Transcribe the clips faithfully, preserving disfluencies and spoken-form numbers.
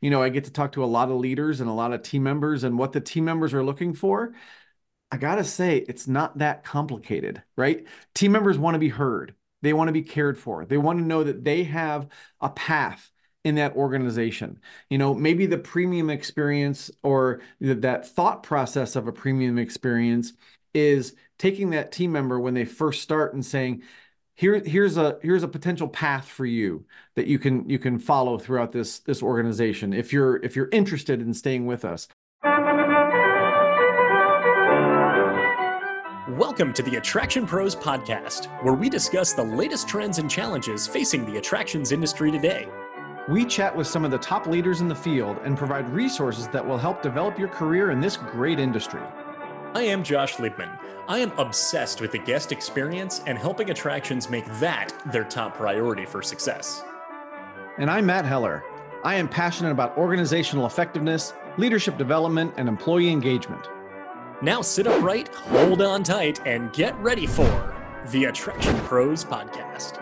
you know, I get to talk to a lot of leaders and a lot of team members and what the team members are looking for. I gotta say, it's not that complicated, right? Team members want to be heard. They want to be cared for. They want to know that they have a path in that organization. You know, maybe the premium experience or that thought process of a premium experience is taking that team member when they first start and saying, here, here's a here's a potential path for you that you can you can follow throughout this this organization if you're if you're interested in staying with us. Welcome to the Attraction Pros podcast, where we discuss the latest trends and challenges facing the attractions industry today. We chat with some of the top leaders in the field and provide resources that will help develop your career in this great industry. I am Josh Liebman. I am obsessed with the guest experience and helping attractions make that their top priority for success. And I'm Matt Heller. I am passionate about organizational effectiveness, leadership development, and employee engagement. Now sit upright, hold on tight, and get ready for the Attraction Pros podcast.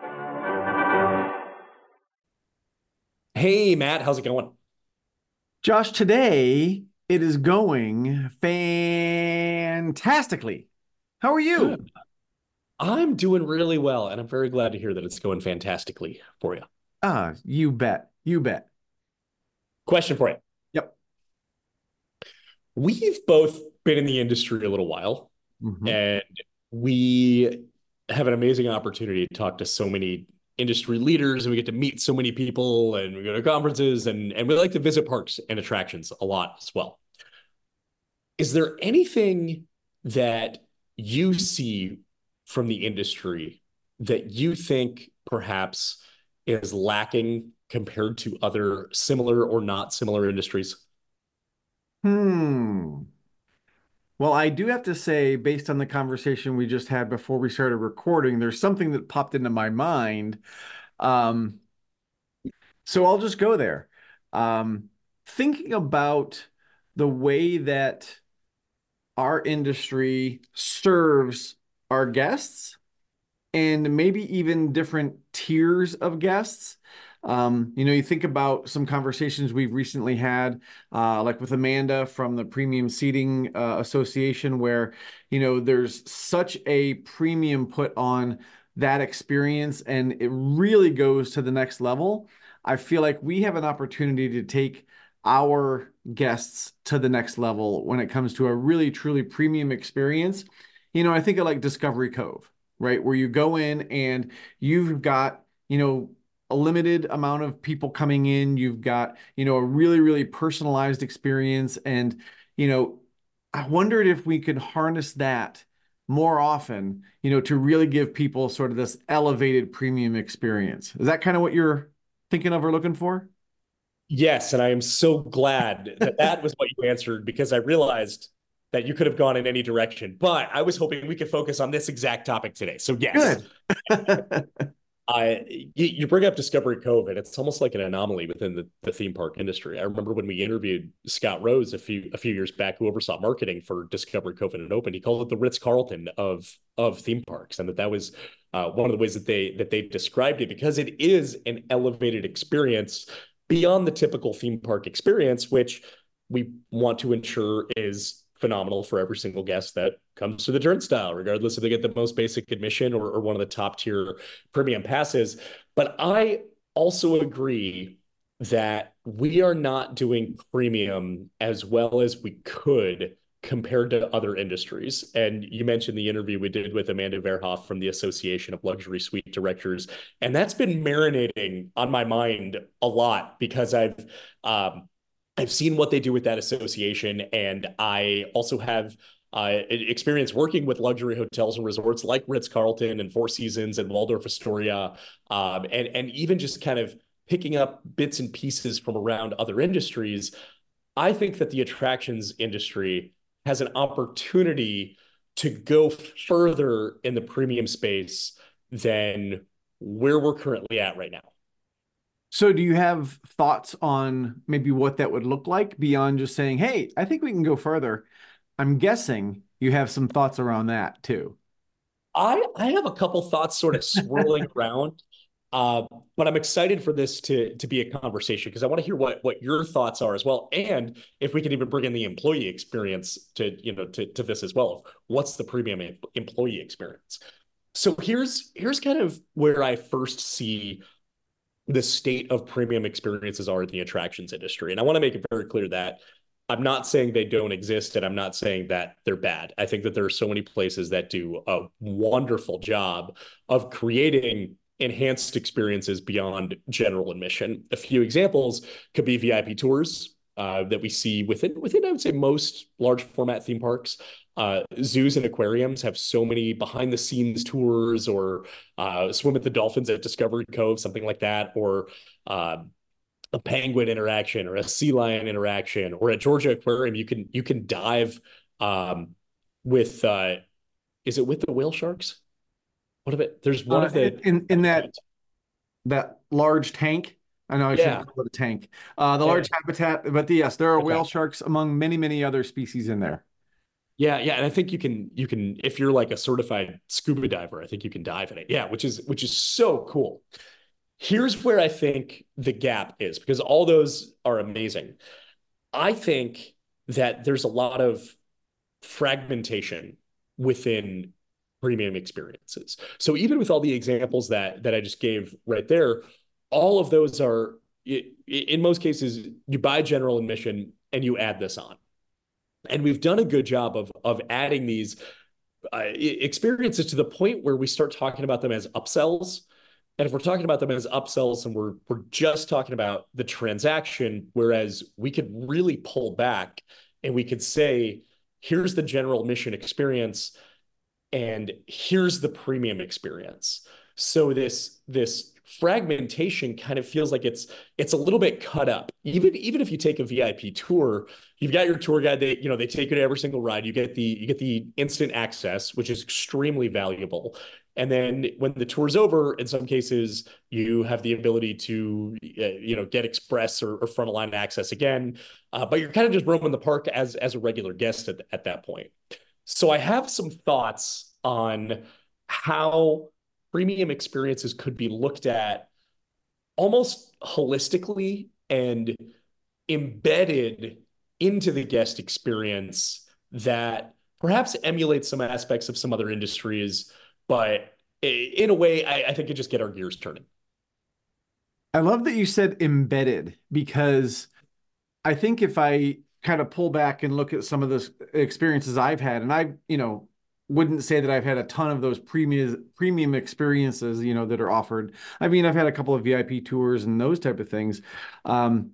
Hey, Matt, how's it going? Josh, today it is going fantastically. How are you? Good. I'm doing really well, and I'm very glad to hear that it's going fantastically for you. Ah, you bet. You bet. Question for you. Yep. We've both been in the industry a little while, mm-hmm. and we have an amazing opportunity to talk to so many industry leaders, and we get to meet so many people, and we go to conferences, and, and we like to visit parks and attractions a lot as well. Is there anything that you see from the industry that you think perhaps is lacking compared to other similar or not similar industries? Hmm. Well, I do have to say, based on the conversation we just had before we started recording, there's something that popped into my mind. Um, so I'll just go there. Um, thinking about the way that our industry serves our guests and maybe even different tiers of guests. Um, you know, you think about some conversations we've recently had, uh, like with Amanda from the Premium Seating uh, Association, where, you know, there's such a premium put on that experience and it really goes to the next level. I feel like we have an opportunity to take our guests to the next level when it comes to a really, truly premium experience. You know, I think of like Discovery Cove, right? Where you go in and you've got, you know, a limited amount of people coming in. You've got, you know, a really, really personalized experience. And, you know, I wondered if we could harness that more often, you know, to really give people sort of this elevated premium experience. Is that kind of what you're thinking of or looking for? Yes. And I am so glad that that was what you answered, because I realized that you could have gone in any direction, but I was hoping we could focus on this exact topic today. So yes. Good. I, you, you bring up Discovery Cove, and it's almost like an anomaly within the, the theme park industry. I remember when we interviewed Scott Rose a few a few years back, who oversaw marketing for Discovery Cove when it opened. He called it the Ritz-Carlton of of theme parks, and that that was uh, one of the ways that they that they described it, because it is an elevated experience beyond the typical theme park experience, which we want to ensure is phenomenal for every single guest that comes to the turnstile, regardless if they get the most basic admission or, or one of the top tier premium passes. But I also agree that we are not doing premium as well as we could compared to other industries. And you mentioned the interview we did with Amanda Verhoff from the Association of Luxury Suite Directors. And that's been marinating on my mind a lot, because I've, um, I've seen what they do with that association, and I also have uh, experience working with luxury hotels and resorts like Ritz-Carlton and Four Seasons and Waldorf Astoria, um, and, and even just kind of picking up bits and pieces from around other industries. I think that the attractions industry has an opportunity to go further in the premium space than where we're currently at right now. So do you have thoughts on maybe what that would look like beyond just saying, hey, I think we can go further? I'm guessing you have some thoughts around that too. I, I have a couple thoughts sort of swirling around. Uh, but I'm excited for this to to be a conversation because I want to hear what what your thoughts are as well, and if we can even bring in the employee experience to you know to to this as well. What's the premium em- employee experience? So here's here's kind of where I first see the state of premium experiences are in the attractions industry. And I want to make it very clear that I'm not saying they don't exist and I'm not saying that they're bad. I think that there are so many places that do a wonderful job of creating enhanced experiences beyond general admission. A few examples could be V I P tours uh, that we see within within I would say most large format theme parks. Uh, zoos and aquariums have so many behind the scenes tours, or uh, swim with the dolphins at Discovery Cove, something like that, or uh, a penguin interaction or a sea lion interaction, or at Georgia Aquarium, you can you can dive um, with uh, is it with the whale sharks? What of it? There's one Uh, of the in in that that large tank. I know I yeah shouldn't call it a tank. Uh, the large and, habitat, but the, yes, there are okay. whale sharks among many, many other species in there. Yeah, yeah, and I think you can you can if you're like a certified scuba diver, I think you can dive in it. Yeah, which is which is so cool. Here's where I think the gap is because all those are amazing. I think that there's a lot of fragmentation within premium experiences. So even with all the examples that that I just gave right there, all of those are in most cases you buy general admission and you add this on. And we've done a good job of of adding these uh, experiences to the point where we start talking about them as upsells. And if we're talking about them as upsells and we're we're just talking about the transaction, whereas we could really pull back and we could say, here's the general mission experience and here's the premium experience. So this this fragmentation kind of feels like it's it's a little bit cut up. Even even if you take a V I P tour, you've got your tour guide. They you know they take you to every single ride. You get the you get the instant access, which is extremely valuable. And then when the tour's over, in some cases, you have the ability to uh, you know get express or, or front of line access again. Uh, but you're kind of just roaming the park as as a regular guest at, at that point. So I have some thoughts on how premium experiences could be looked at almost holistically and embedded into the guest experience that perhaps emulates some aspects of some other industries, but in a way, I, I think it just get our gears turning. I love that you said embedded because I think if I kind of pull back and look at some of the experiences I've had, and I, you know, wouldn't say that I've had a ton of those premium premium experiences, you know, that are offered. I mean, I've had a couple of V I P tours and those type of things. Um,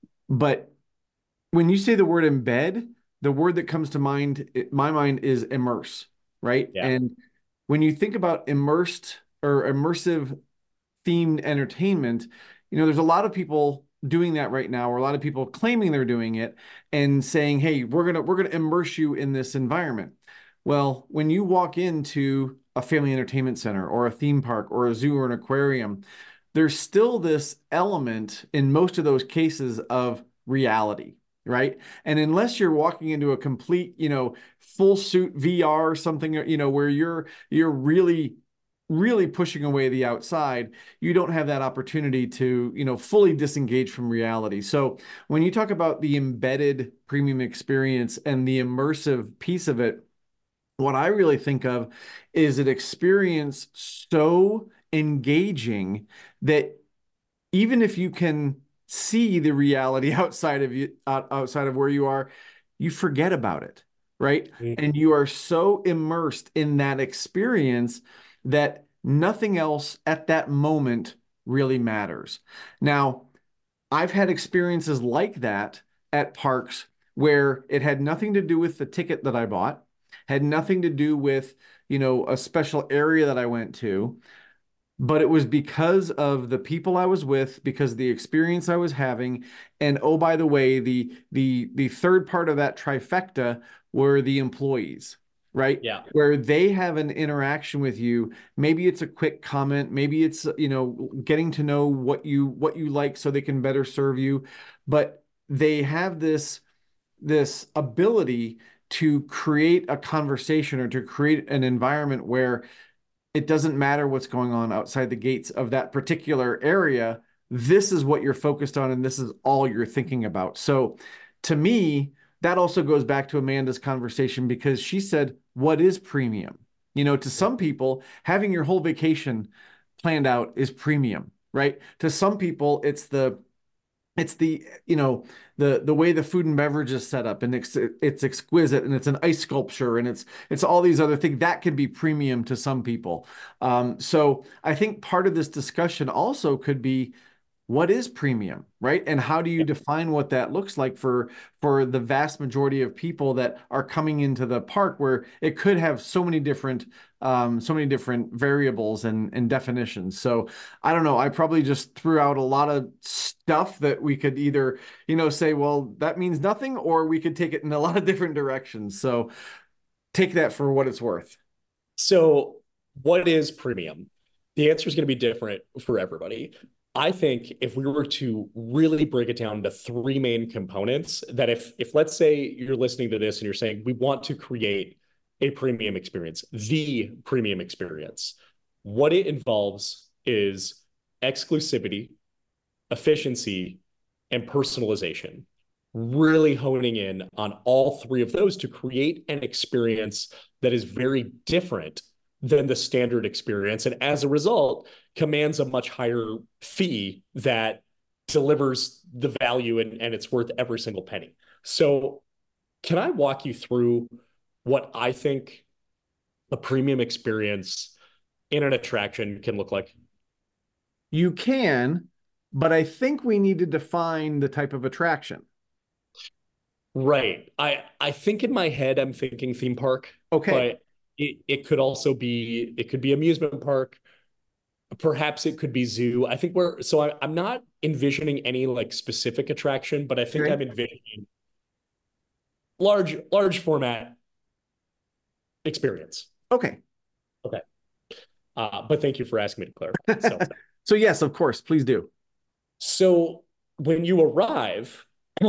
but when you say the word embed, the word that comes to mind, my mind is immerse, right? Yeah. And when you think about immersed or immersive themed entertainment, you know, there's a lot of people doing that right now, or a lot of people claiming they're doing it and saying, "Hey, we're gonna we're gonna immerse you in this environment." Well, when you walk into a family entertainment center or a theme park or a zoo or an aquarium, there's still this element in most of those cases of reality, right? And unless you're walking into a complete, you know, full suit V R or something, you know, where you're you're really really pushing away the outside, you don't have that opportunity to, you know, fully disengage from reality. So when you talk about the embedded premium experience and the immersive piece of it, what I really think of is an experience so engaging that even if you can see the reality outside of you, outside of where you are, you forget about it, right? And you are so immersed in that experience that nothing else at that moment really matters. Now, I've had experiences like that at parks where it had nothing to do with the ticket that I bought, had nothing to do with, you know, a special area that I went to, but it was because of the people I was with, because of the experience I was having. And oh, by the way, the the the third part of that trifecta were the employees, right? Yeah. Where they have an interaction with you. Maybe it's a quick comment, maybe it's, you know, getting to know what you what you like so they can better serve you. But they have this this ability to create a conversation or to create an environment where it doesn't matter what's going on outside the gates of that particular area. This is what you're focused on, and this is all you're thinking about. So, to me, that also goes back to Amanda's conversation because she said, what is premium? You know, to some people, having your whole vacation planned out is premium, right? To some people, it's the it's the you know the the way the food and beverage is set up, and it's it's exquisite, and it's an ice sculpture, and it's it's all these other things that can be premium to some people. Um, so I think part of this discussion also could be what is premium, right? And how do you define what that looks like for for the vast majority of people that are coming into the park, where it could have so many different um, so many different variables and, and definitions. So I don't know. I probably just threw out a lot of stuff that we could either, you know, say, well, that means nothing, or we could take it in a lot of different directions. So take that for what it's worth. So, what is premium? The answer is going to be different for everybody. I think if we were to really break it down to three main components, that if if let's say you're listening to this and you're saying we want to create a premium experience, the premium experience, what it involves is exclusivity, efficiency, and personalization. Really honing in on all three of those to create an experience that is very different than the standard experience. And as a result, commands a much higher fee that delivers the value, and, and it's worth every single penny. So, can I walk you through what I think a premium experience in an attraction can look like? You can, but I think we need to define the type of attraction. Right. I I think in my head I'm thinking theme park, Okay. but it, it could also be it could be amusement park. Perhaps it could be zoo. I think we're so I, I'm not envisioning any like specific attraction, but I think Okay. I'm envisioning large large format experience. Okay. Okay. Uh, but thank you for asking me to clarify. So So yes, of course, please do. so when you arrive,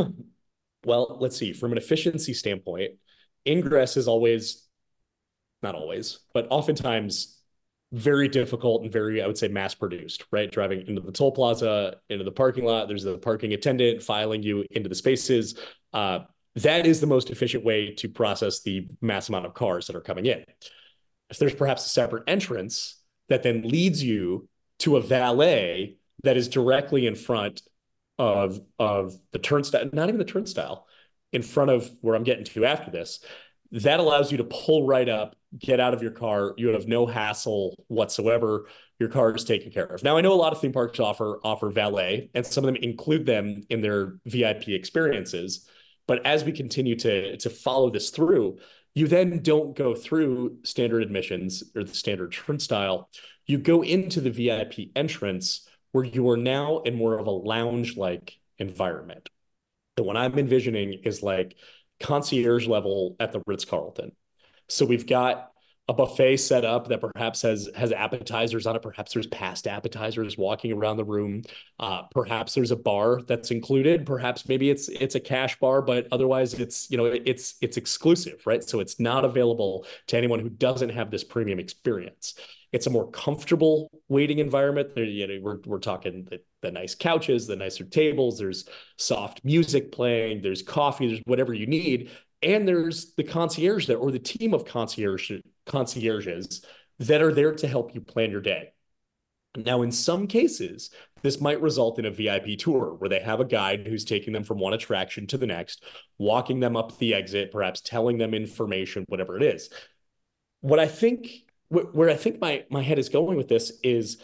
well, let's see, from an efficiency standpoint, ingress is always, not always, but oftentimes very difficult and very, I would say, mass produced, right? Driving into the toll plaza, into the parking lot, there's the parking attendant filing you into the spaces. Uh, that is the most efficient way to process the mass amount of cars that are coming in. If there's perhaps a separate entrance that then leads you to a valet that is directly in front of of the turnstile, not even the turnstile, in front of where I'm getting to after this, that allows you to pull right up, get out of your car. You have no hassle whatsoever. Your car is taken care of. Now, I know a lot of theme parks offer offer valet, and some of them include them in their V I P experiences. But as we continue to to follow this through, you then don't go through standard admissions or the standard turnstile. You go into the V I P entrance where you are now in more of a lounge-like environment. And what I'm envisioning is like concierge level at the Ritz-Carlton. So we've got a buffet set up that perhaps has has appetizers on it. Perhaps there's past appetizers walking around the room. Uh, perhaps there's a bar that's included. Perhaps maybe it's it's a cash bar, but otherwise it's you know it's it's exclusive, right? So it's not available to anyone who doesn't have this premium experience. It's a more comfortable waiting environment. There, you know, we're we're talking the, the nice couches, the nicer tables. There's soft music playing. There's coffee. There's whatever you need. And there's the concierge there, or the team of concierge concierges that are there to help you plan your day. Now, in some cases, this might result in a V I P tour where they have a guide who's taking them from one attraction to the next, walking them up the exit, perhaps telling them information, whatever it is. What I think, where I think my, my head is going with this is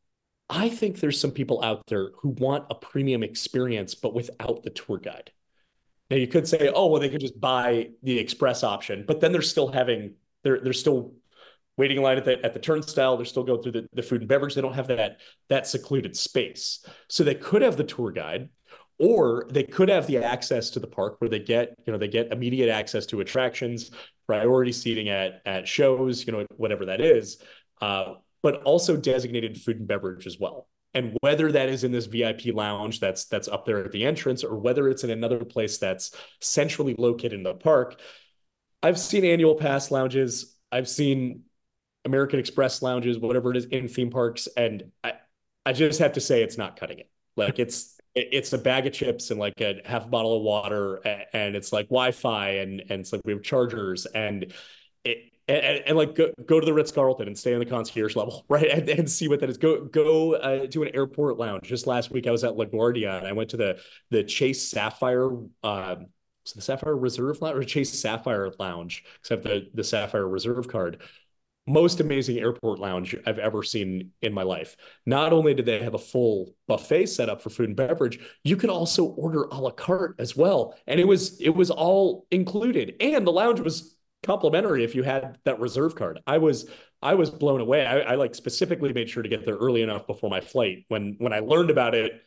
I think there's some people out there who want a premium experience, but without the tour guide. Now you could say, oh, well, they could just buy the express option, but then they're still having, they're they're still waiting in line at the at the turnstile. They're still going through the, the food and beverage. They don't have that that secluded space. So they could have the tour guide, or they could have the access to the park where they get, you know, they get immediate access to attractions, priority seating at at shows, you know, whatever that is, uh, but also designated food and beverage as well. And whether that is in this V I P lounge that's that's up there at the entrance, or whether it's in another place that's centrally located in the park, I've seen annual pass lounges. I've seen American Express lounges, whatever it is, in theme parks, and I, I just have to say it's not cutting it. Like it's it's a bag of chips and like a half a bottle of water, and it's like Wi-Fi, and and it's like we have chargers, and it and, and like go, go to the Ritz Carlton and stay on the concierge level, right? And, and see what that is. Go go uh, to an airport lounge. Just last week I was at LaGuardia and I went to the the Chase Sapphire. Um, so the Sapphire Reserve Lounge or Chase Sapphire Lounge, except the the Sapphire Reserve card. Most amazing airport lounge I've ever seen in my life. Not only did they have a full buffet set up for food and beverage, you could also order a la carte as well. And it was it was all included. And the lounge was complimentary if you had that reserve card. I was I was blown away. I, I like specifically made sure to get there early enough before my flight. When when I learned about it,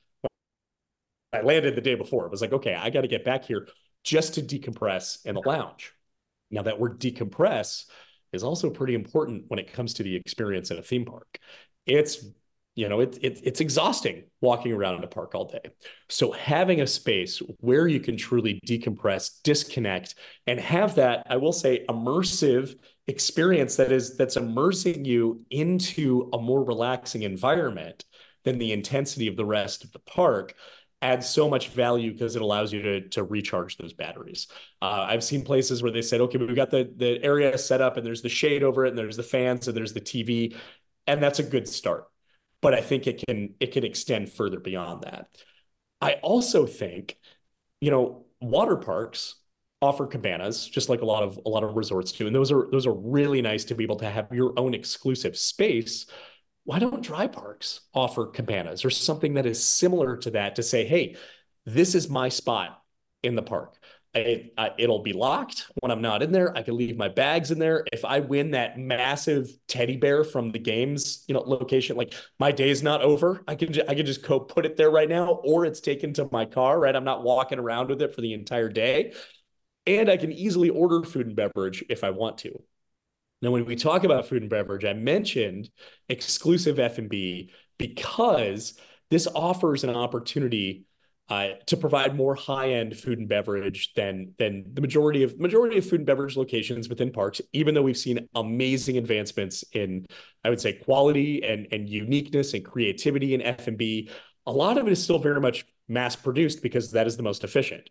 I landed the day before. It was like, okay, I got to get back here just to decompress in the lounge. Now that word decompress is also pretty important when it comes to the experience at a theme park. It's, you know, it, it, it's exhausting walking around a park all day. So having a space where you can truly decompress, disconnect, and have that, I will say, immersive experience that is that's immersing you into a more relaxing environment than the intensity of the rest of the park adds so much value because it allows you to, to recharge those batteries. Uh, I've seen places where they said, okay, we've got the, the area set up and there's the shade over it and there's the fans and there's the T V, and that's a good start. But I think it can it can extend further beyond that. I also think, you know, water parks offer cabanas, just like a lot of a lot of resorts do, and those are those are really nice to be able to have your own exclusive space. Why don't dry parks offer cabanas or something that is similar to that to say, hey, this is my spot in the park. It, I, it'll be locked when I'm not in there. I can leave my bags in there. If I win that massive teddy bear from the games, you know, location, like my day's not over. I can, I can just go put it there right now, or it's taken to my car, right? I'm not walking around with it for the entire day. And I can easily order food and beverage if I want to. Now, when we talk about food and beverage, I mentioned exclusive F and B because this offers an opportunity uh, to provide more high-end food and beverage than than the majority of majority of food and beverage locations within parks. Even though we've seen amazing advancements in, I would say, quality and and uniqueness and creativity in F and B, a lot of it is still very much mass-produced because that is the most efficient.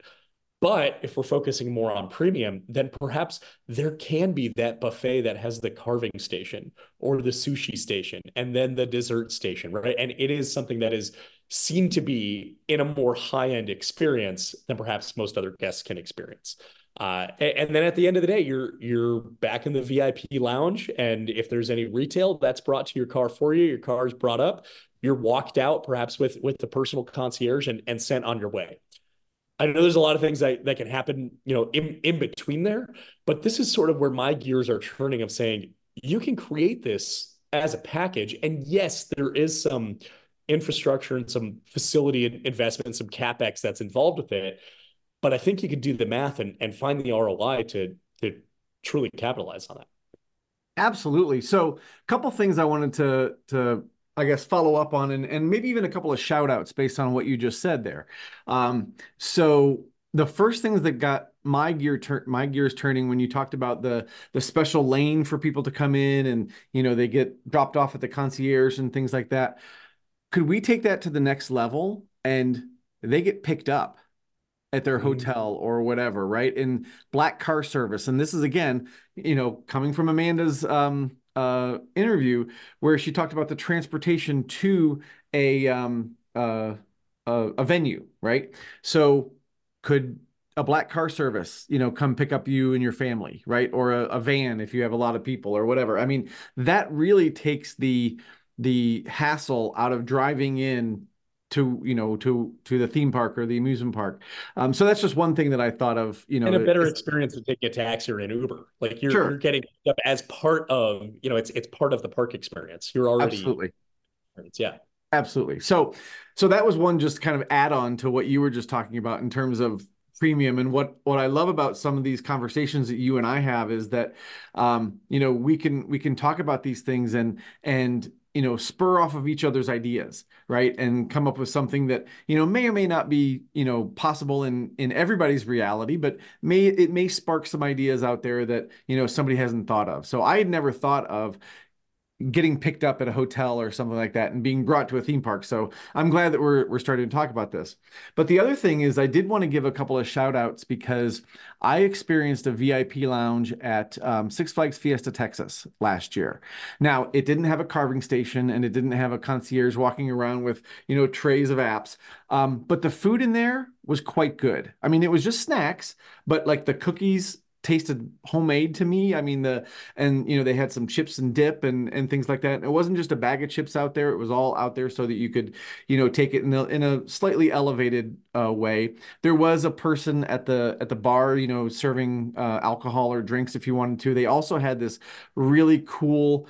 But if we're focusing more on premium, then perhaps there can be that buffet that has the carving station or the sushi station and then the dessert station, right? And it is something that is seen to be in a more high-end experience than perhaps most other guests can experience. Uh, and then at the end of the day, you're you're back in the V I P lounge, and if there's any retail, that's brought to your car for you. Your car is brought up. You're walked out, perhaps with with the personal concierge, and, and sent on your way. I know there's a lot of things that, that can happen, you know, in, in between there, but this is sort of where my gears are turning of saying you can create this as a package. And yes, there is some infrastructure and some facility investment, some CapEx that's involved with it. But I think you could do the math and, and find the R O I to, to truly capitalize on that. Absolutely. So a couple things I wanted to, to I guess, follow up on, and, and maybe even a couple of shout outs based on what you just said there. Um, so the first things that got my gear tur- my gears turning when you talked about the the special lane for people to come in and, you know, they get dropped off at the concierge and things like that. Could we take that to the next level and they get picked up at their hotel or whatever, right? In black car service. And this is, again, you know, coming from Amanda's um, uh, interview where she talked about the transportation to a, um, uh, a, a venue, right? So could a black car service, you know, come pick up you and your family, right? Or a, a van if you have a lot of people or whatever. I mean, that really takes the the hassle out of driving in to, you know, to to the theme park or the amusement park. Um, so that's just one thing that I thought of, you know, And a better it's, experience than taking a taxi or an Uber. Like you're you're sure, getting up as part of, you know, it's it's part of the park experience. You're already, absolutely. yeah. Absolutely. So, so that was one just kind of add on to what you were just talking about in terms of premium. And what what I love about some of these conversations that you and I have is that, um, you know, we can we can talk about these things and and you know spur off of each other's ideas, right? And come up with something that, you know, may or may not be, you know, possible in in everybody's reality, but may it may spark some ideas out there that, you know, somebody hasn't thought of. So I had never thought of getting picked up at a hotel or something like that and being brought to a theme park. So I'm glad that we're we're starting to talk about this. But the other thing is I did want to give a couple of shout outs because I experienced a V I P lounge at um, Six Flags Fiesta Texas last year. Now, it didn't have a carving station and it didn't have a concierge walking around with, you know, trays of apps. Um, but the food in there was quite good. I mean, it was just snacks, but like the cookies tasted homemade to me. I mean, the and you know they had some chips and dip and and things like that. And it wasn't just a bag of chips out there; it was all out there so that you could, you know, take it in a in a slightly elevated uh, way. There was a person at the at the bar, you know, serving uh, alcohol or drinks if you wanted to. They also had this really cool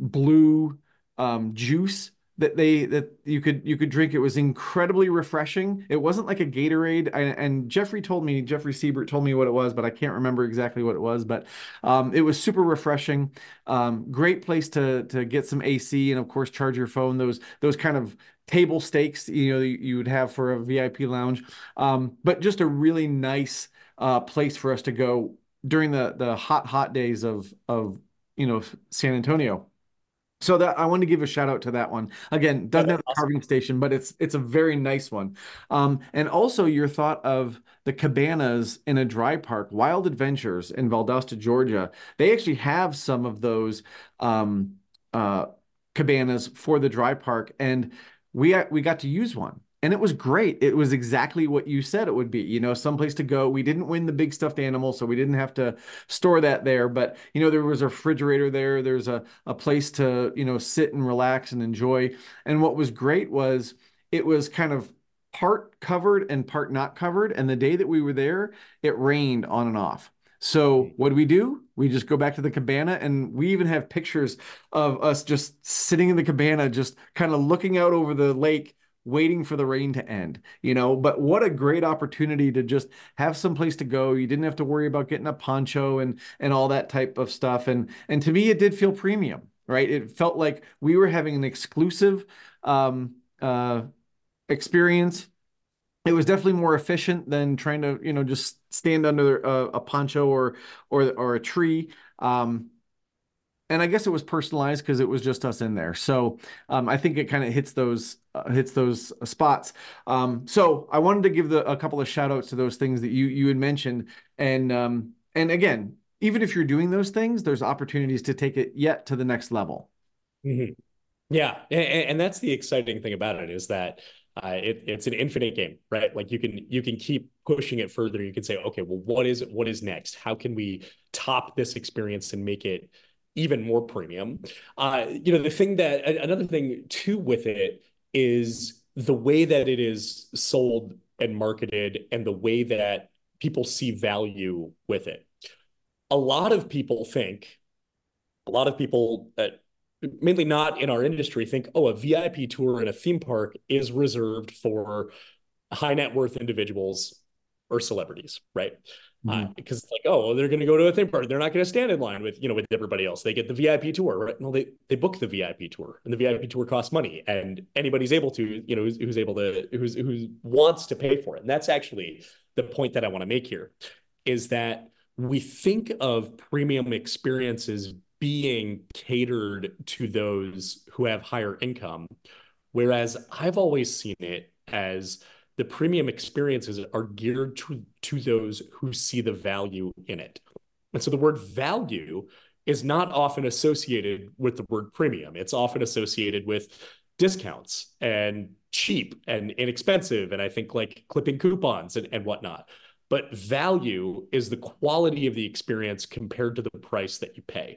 blue um, juice that they that you could you could drink. It was incredibly refreshing. It wasn't like a Gatorade. I, and Jeffrey told me, Jeffrey Siebert told me what it was, but I can't remember exactly what it was. But um, it was super refreshing. Um, great place to to get some A C and of course charge your phone. Those those kind of table stakes you know you, you would have for a V I P lounge. Um, but just a really nice uh, place for us to go during the the hot hot days of of you know San Antonio. So that I want to give a shout out to that one. Again, Yeah, doesn't have that's a awesome. carving station, but it's it's a very nice one. Um, and also your thought of the cabanas in a dry park, Wild Adventures in Valdosta, Georgia. They actually have some of those um, uh, cabanas for the dry park, and we we got to use one. And it was great. It was exactly what you said it would be, you know, someplace to go. We didn't win the big stuffed animal, so we didn't have to store that there. But, you know, there was a refrigerator there. There's a, a place to, you know, sit and relax and enjoy. And what was great was it was kind of part covered and part not covered. And the day that we were there, it rained on and off. So what do we do? We just go back to the cabana, and we even have pictures of us just sitting in the cabana, just kind of looking out over the lake, waiting for the rain to end, you know. But what a great opportunity to just have some place to go. You didn't have to worry about getting a poncho and and all that type of stuff. And and to me, it did feel premium, right? It felt like we were having an exclusive um, uh, experience. It was definitely more efficient than trying to, you know, just stand under a, a poncho or or or a tree. Um, and I guess it was personalized because it was just us in there. So um, I think it kind of hits those uh, hits those spots. Um, so I wanted to give the, a couple of shout outs to those things that you you had mentioned. And um, and again, even if you're doing those things, there's opportunities to take it yet to the next level. Mhm. Yeah, and, and that's the exciting thing about it is that uh, it, it's an infinite game, right? Like you can you can keep pushing it further. You can say, okay, well, what is what is next? How can we top this experience and make it even more premium? Uh, you know, the thing that another thing too with it is the way that it is sold and marketed, and the way that people see value with it. A lot of people think a lot of people that mainly not in our industry think, oh, a V I P tour in a theme park is reserved for high net worth individuals or celebrities, right? Uh, Mhm. because it's like, oh, well, they're going to go to a theme park. They're not going to stand in line with, you know, with everybody else. They get the V I P tour, right? No, they they book the V I P tour, and the V I P tour costs money, and anybody's able to, you know, who's, who's able to, who's who's wants to pay for it. And that's actually the point that I want to make here, is that we think of premium experiences being catered to those who have higher income, whereas I've always seen it as the premium experiences are geared to, to those who see the value in it. And so the word value is not often associated with the word premium. It's often associated with discounts and cheap and inexpensive. And I think like clipping coupons and, and whatnot. But value is the quality of the experience compared to the price that you pay.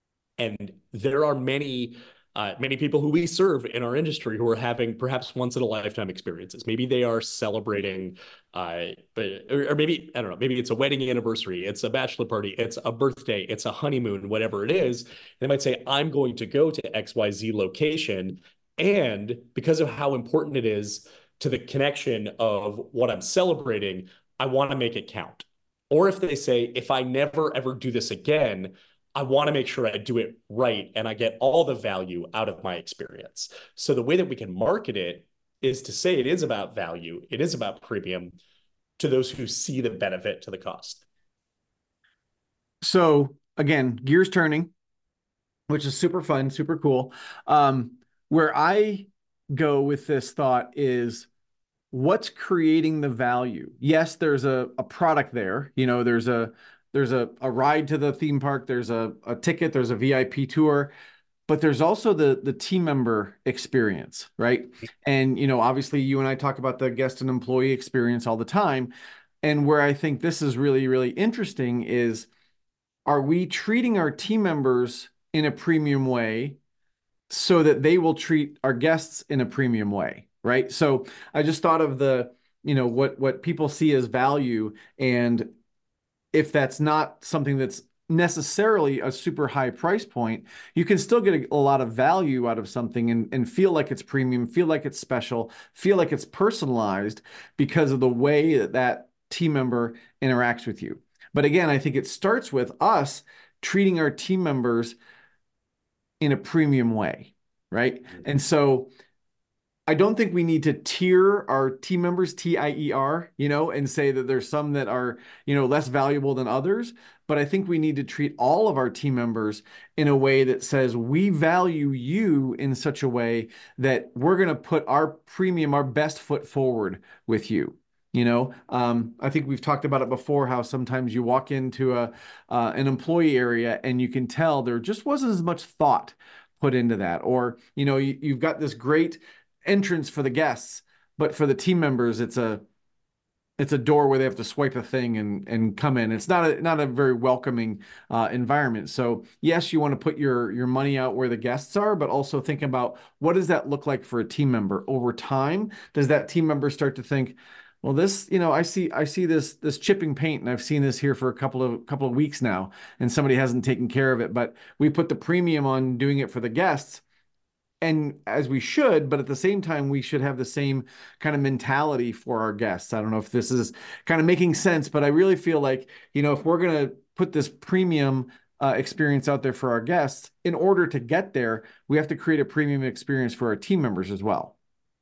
And there are many uh, many people who we serve in our industry who are having perhaps once in a lifetime experiences. Maybe they are celebrating, uh, or, or maybe, I don't know, maybe it's a wedding anniversary, it's a bachelor party, it's a birthday, it's a honeymoon, whatever it is. They might say, I'm going to go to X Y Z location. And because of how important it is to the connection of what I'm celebrating, I want to make it count. Or if they say, if I never ever do this again, I want to make sure I do it right and I get all the value out of my experience. So the way that we can market it is to say it is about value, it is about premium to those who see the benefit to the cost. So again, gears turning. which is super fun, super cool. Um, where I go with this thought is what's creating the value? Yes, there's a, a product there. You know, there's a there's a, a ride to the theme park, there's a, a ticket, there's a V I P tour, but there's also the the team member experience, right? And you know, obviously you and I talk about the guest and employee experience all the time. And where I think this is really, really interesting is are we treating our team members in a premium way so that they will treat our guests in a premium way, right? So I just thought of the, you know, what what people see as value, and if that's not something that's necessarily a super high price point, you can still get a, a lot of value out of something and, and feel like it's premium, feel like it's special, feel like it's personalized because of the way that that team member interacts with you. But again, I think it starts with us treating our team members in a premium way, right? And so I don't think we need to tier our team members, T I E R, you know, and say that there's some that are, you know, less valuable than others. But I think we need to treat all of our team members in a way that says we value you in such a way that we're going to put our premium, our best foot forward with you. You know, um, I think we've talked about it before, how sometimes you walk into a uh, an employee area and you can tell there just wasn't as much thought put into that. Or, you know, you, you've got this great entrance for the guests, but for the team members, it's a it's a door where they have to swipe a thing and and come in. It's not a not a very welcoming uh, environment. So yes, you want to put your your money out where the guests are, but also think about what does that look like for a team member over time? Does that team member start to think, well, this, you know, I see I see this this chipping paint, and I've seen this here for a couple of couple of weeks now, and somebody hasn't taken care of it, but we put the premium on doing it for the guests, and as we should, but at the same time, we should have the same kind of mentality for our guests. I don't know if this is kind of making sense, but I really feel like, you know, if we're going to put this premium uh, experience out there for our guests, in order to get there, we have to create a premium experience for our team members as well.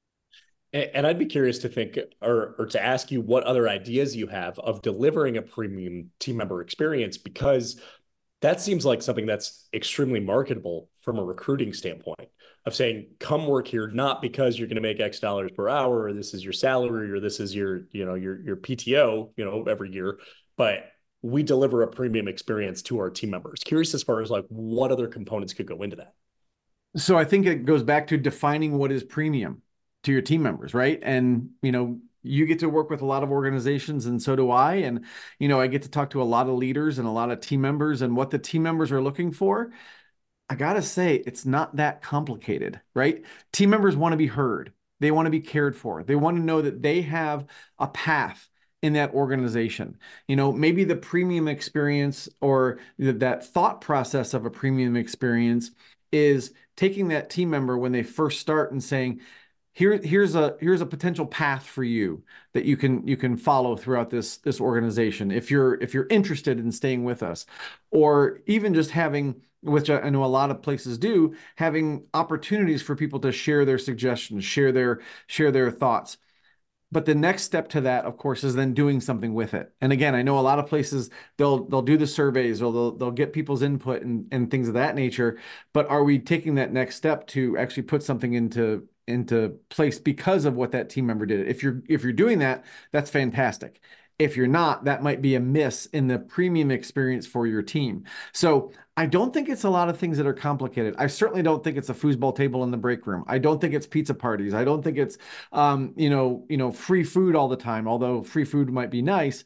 And I'd be curious to think or, or to ask you what other ideas you have of delivering a premium team member experience, because that seems like something that's extremely marketable from a recruiting standpoint of saying, come work here, not because you're going to make X dollars per hour, or this is your salary, or this is your, you know, your, your P T O, you know, every year, but we deliver a premium experience to our team members. Curious as far as like what other components could go into that. So I think it goes back to defining what is premium to your team members, right? And, you know, you get to work with a lot of organizations, and so do I. And, you know, I get to talk to a lot of leaders and a lot of team members, and what the team members are looking for. I gotta say, it's not that complicated, right? Team members want to be heard. They want to be cared for. They want to know that they have a path in that organization. You know, maybe the premium experience, or that thought process of a premium experience, is taking that team member when they first start and saying, here, here's a here's a potential path for you that you can you can follow throughout this this organization if you're if you're interested in staying with us. Or even just having, which I know a lot of places do, having opportunities for people to share their suggestions, share their share their thoughts. But the next step to that, of course, is then doing something with it. And again, I know a lot of places they'll they'll do the surveys, or they'll they'll get people's input and, and things of that nature. But are we taking that next step to actually put something into into place because of what that team member did? If you're if you're doing that, that's fantastic. If you're not, that might be a miss in the premium experience for your team. So I don't think it's a lot of things that are complicated. I certainly don't think it's a foosball table in the break room. I don't think it's pizza parties. I don't think it's, um, you know, you know, free food all the time, although free food might be nice,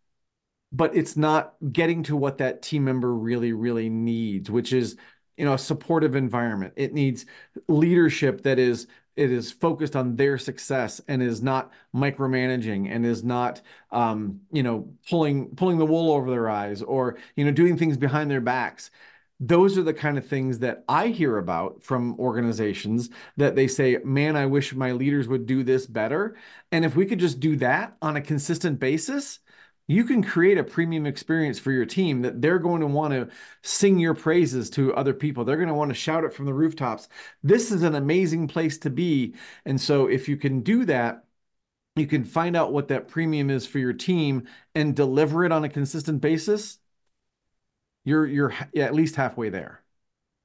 but it's not getting to what that team member really, really needs, which is, you know, a supportive environment. It needs leadership that is it is focused on their success and is not micromanaging, and is not, um, you know, pulling pulling the wool over their eyes, or, you know, doing things behind their backs. Those are the kind of things that I hear about from organizations that they say, man, I wish my leaders would do this better. And if we could just do that on a consistent basis, you can create a premium experience for your team that they're going to want to sing your praises to other people. They're going to want to shout it from the rooftops. This is an amazing place to be. And so if you can do that, you can find out what that premium is for your team and deliver it on a consistent basis. You're you're at least halfway there.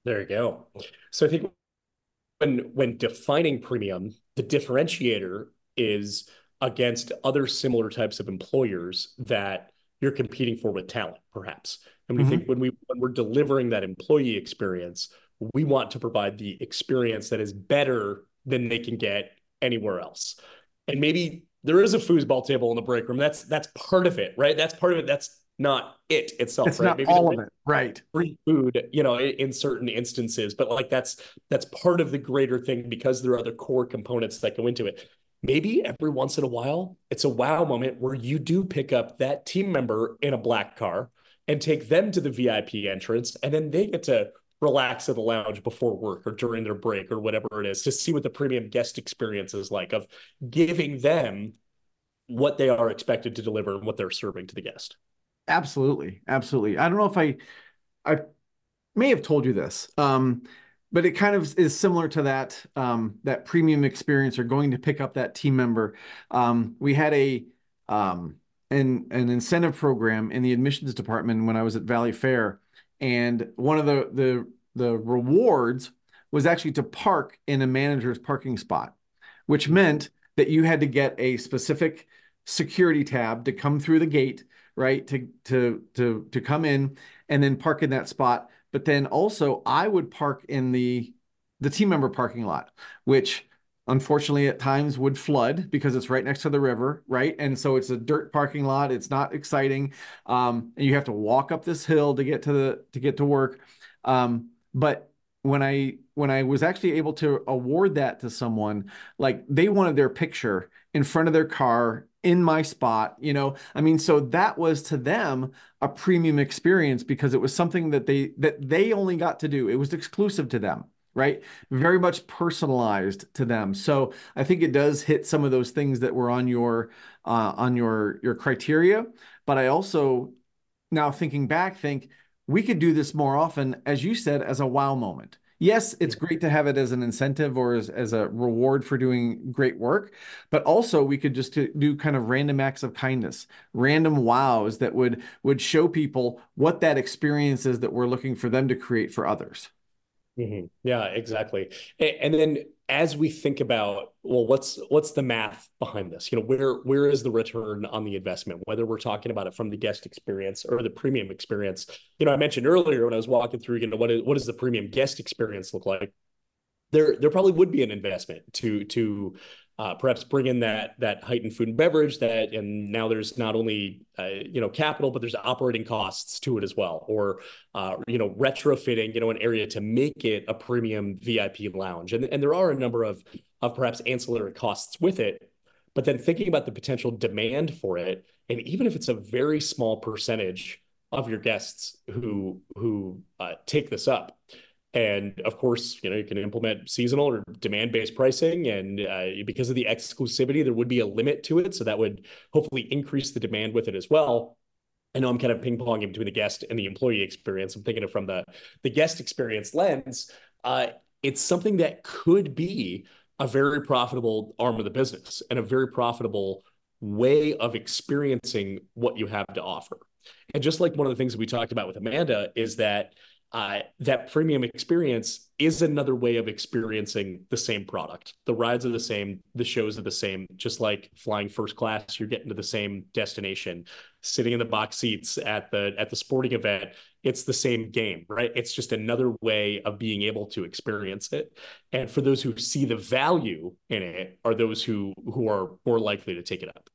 There you go. So I think when when defining premium, the differentiator is against other similar types of employers that you're competing for with talent, perhaps. And we think Mhm. when we when we're delivering that employee experience, we want to provide the experience that is better than they can get anywhere else. And maybe there is a foosball table in the break room. That's that's part of it, right? That's part of it. That's not it itself, It's right? not Maybe all there of is it, right? free food, you know, in, in certain instances, but like that's that's part of the greater thing because there are other core components that go into it. Maybe every once in a while, it's a wow moment where you do pick up that team member in a black car and take them to the V I P entrance, and then they get to relax in the lounge before work or during their break or whatever it is to see what the premium guest experience is like of giving them what they are expected to deliver and what they're serving to the guest. Absolutely, absolutely. I don't know if I I may have told you this, um, but it kind of is similar to that um, that premium experience or going to pick up that team member. Um, we had a um, an an incentive program in the admissions department when I was at Valley Fair, and one of the the the rewards was actually to park in a manager's parking spot, which meant that you had to get a specific security tab to come through the gate, right? To to to to come in and then park in that spot. But then also I would park in the the team member parking lot, which unfortunately at times would flood because it's right next to the river, right? And so it's a dirt parking lot. It's not exciting. Um, and you have to walk up this hill to get to the to get to work. Um, but when I when I was actually able to award that to someone, like they wanted their picture in front of their car in my spot, you know. I mean, so that was to them a premium experience because it was something that they that they only got to do. It was exclusive to them, right? Very much personalized to them. So I think it does hit some of those things that were on your uh, on your your criteria. But I also now thinking back, think we could do this more often, as you said, as a wow moment. Yes, it's great to have it as an incentive or as, as a reward for doing great work, but also we could just do kind of random acts of kindness, random wows that would would show people what that experience is that we're looking for them to create for others. Mhm. Yeah, exactly. A- And then as we think about, well, what's what's the math behind this? You know, where where is the return on the investment? Whether we're talking about it from the guest experience or the premium experience. You know, I mentioned earlier when I was walking through, you know, what is what does the premium guest experience look like? there there probably would be an investment to to uh, perhaps bring in that that heightened food and beverage that and now there's not only uh, you know capital but there's operating costs to it as well or uh, you know retrofitting you know an area to make it a premium V I P lounge and and there are a number of of perhaps ancillary costs with it but then thinking about the potential demand for it and even if it's a very small percentage of your guests who who uh, take this up and of course, you know, you can implement seasonal or demand-based pricing. And uh, because of the exclusivity, there would be a limit to it. So that would hopefully increase the demand with it as well. I know I'm kind of ping-ponging between the guest and the employee experience. I'm thinking of from the, the guest experience lens. Uh, it's something that could be a very profitable arm of the business and a very profitable way of experiencing what you have to offer. And just like one of the things that we talked about with Amanda is that uh, that premium experience is another way of experiencing the same product. The rides are the same, the shows are the same, just like flying first class, you're getting to the same destination. Sitting in the box seats at the at the sporting event, it's the same game, right? It's just another way of being able to experience it. And for those who see the value in it, are those who who are more likely to take it up.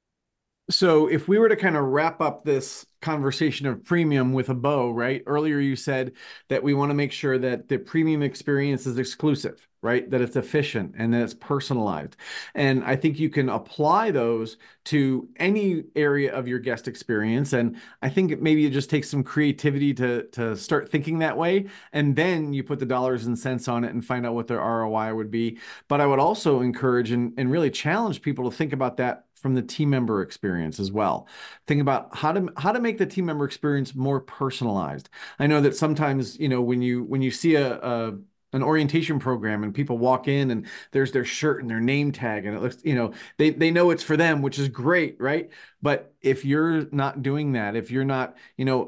So if we were to kind of wrap up this conversation of premium with a bow, right? Earlier you said that we want to make sure that the premium experience is exclusive, right? That it's efficient and that it's personalized. And I think you can apply those to any area of your guest experience. And I think maybe it just takes some creativity to, to start thinking that way. And then you put the dollars and cents on it and find out what their R O I would be. But I would also encourage and, and really challenge people to think about that from the team member experience as well. Think about how to how to make the team member experience more personalized. I know that sometimes, you know, when you when you see a, a an orientation program and people walk in and there's their shirt and their name tag and it looks, you know, they they know it's for them, which is great, right? But if you're not doing that, if you're not, you know,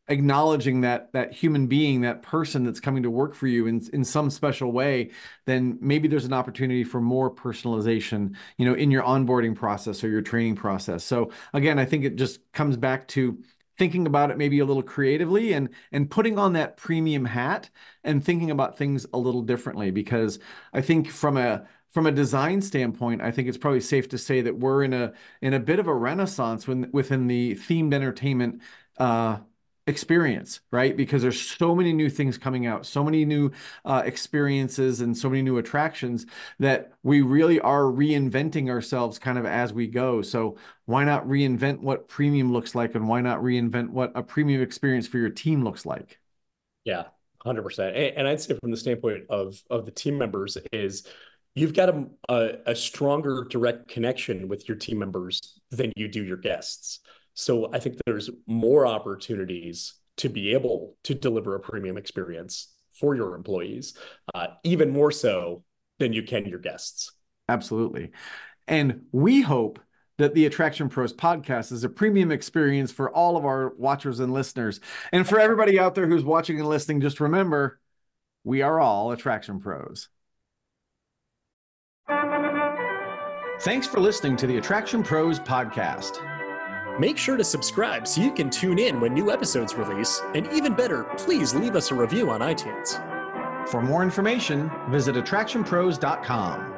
acknowledging that that human being, that person that's coming to work for you in in some special way, then maybe there's an opportunity for more personalization, you know, in your onboarding process or your training process. So again, I think it just comes back to thinking about it maybe a little creatively and and putting on that premium hat and thinking about things a little differently. Because I think from a from a design standpoint, I think it's probably safe to say that we're in a in a bit of a renaissance when, within the themed entertainment uh, experience, right? Because there's so many new things coming out, so many new uh, experiences and so many new attractions that we really are reinventing ourselves kind of as we go. So why not reinvent what premium looks like, and why not reinvent what a premium experience for your team looks like? Yeah, one hundred percent. And, and I'd say from the standpoint of of the team members is you've got a, a, a stronger direct connection with your team members than you do your guests. So I think there's more opportunities to be able to deliver a premium experience for your employees, uh, even more so than you can your guests. Absolutely. And we hope that the Attraction Pros podcast is a premium experience for all of our watchers and listeners. And for everybody out there who's watching and listening, just remember, we are all Attraction Pros. Thanks for listening to the Attraction Pros podcast. Make sure to subscribe so you can tune in when new episodes release. And even better, please leave us a review on iTunes. For more information, visit attraction pros dot com.